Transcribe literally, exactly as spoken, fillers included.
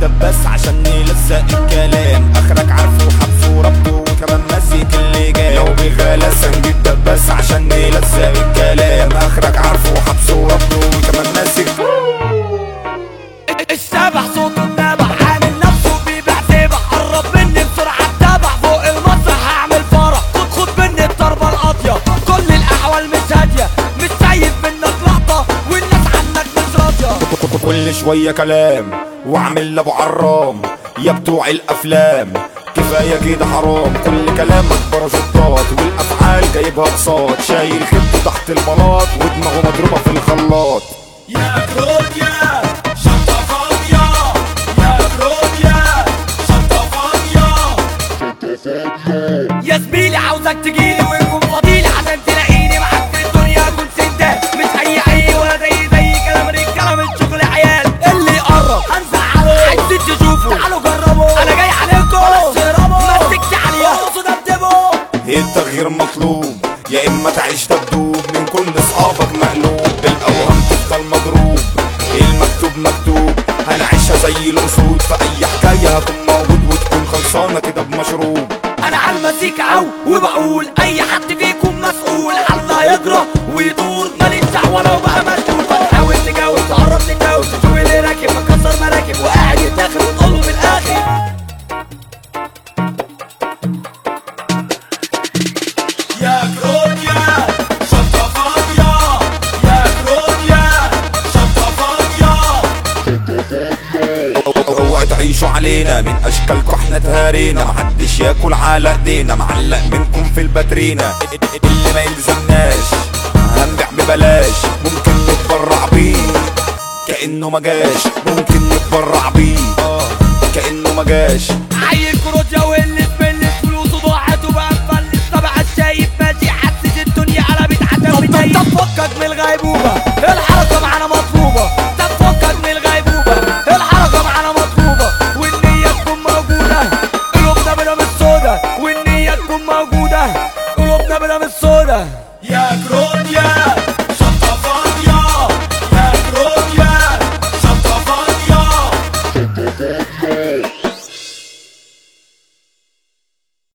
دباس عشان نلزق الكلام، اخرك عارفه وحبسه وربطه وكمان ماسك اللجام. لو بغلاسة نجيب دباس عشان نلزق الكلام، اخرك عارفه وحبسه وربطه وكمان ماسك. الشبح صوته النبح عامل نفسه بيبيع سبح، قرب مني بسرعة اتبع فوق المسرح هعمل فرح، خد خد مني الضربة القاضية، كل الأحوال مش هادية، مش شايف منك لقطة والناس عنك مش راضية. كل شوية كلام واعمل لابو عرام يا بتوع الافلام، كفاية كده حرام، كل كلامك باراشوتات والافعال جايبها بساط، شايل خيبته تحت البلاط ودماغه مضروبة في الخلاط. يا كروبيا شنطة فاضية، يا كروبيا شنطة فاضية، يا زميلي عاوزك تجيلي ويكون فاضيلي عشان تلاقيني معاك في الدنيا، كنت سندان مش اي اي ولا زي زي كلام الرجالة من شغل عيال. اللي يقرب هنزعله عايزين تشوفوا تعالوا جربوا، انا جاي عليكم ما تسكتش عليها دبدبوا. التغيير مطلوب يا اما تعيش تبدوب، من كل اصحابك مقلوب بالاوهام تفضل مضروب، المكتوب مكتوب هنعيشها زي الاسود، في اي حكايه هكون موجود وتكون خلصانه كده بمشروب. انا على المزيكا عو وبقول اي حد فيكم مسؤول عنا يجرى ويدور، ماليش دعوه لو بقى مشدود، فتحاول تجاوب تقرب تتجاوز، تشوف اللي راكب مكسر مراكب وقاعد يتاخر وتقوله من الاخر. يا كروبيا شنطة فاضية، يا كروبيا شنطة فاضية. اوعوا تعيشوا علينا من اشكالكم احنا تهارينا، محدش ياكل على ايدينا، معلق منكم في الباترينا، اللي ما يلزمناش هنبيع ببلاش، ممكن نتبرع بيه كأنه ما جاش، ممكن نتبرع بيه كأنه ما جاش. عيل كروتيا واللي تبلت فلوسه ضاعت وبقى مفلس، طبعا شايف ماشي حاسس الدنيا قلبت عتاوي. طب فكك من الغيبوبة الحركة معانا مطلوبة، طب فكك من الغيبوبة الحركة معانا مطلوبة، والنية تكون موجودة قلوبنا بلا مش سودا، والنية تكون موجودة قلوبنا بلا مش سودا. يا كروتيا